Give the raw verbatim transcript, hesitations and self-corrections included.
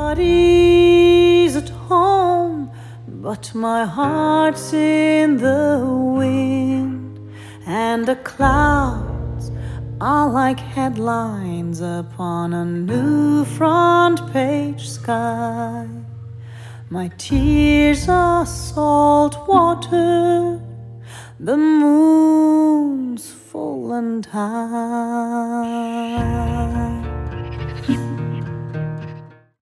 Everybody's at home, but my heart's in the wind, and the clouds are like headlines upon a new front page sky. My tears are salt water, the moon's full and high.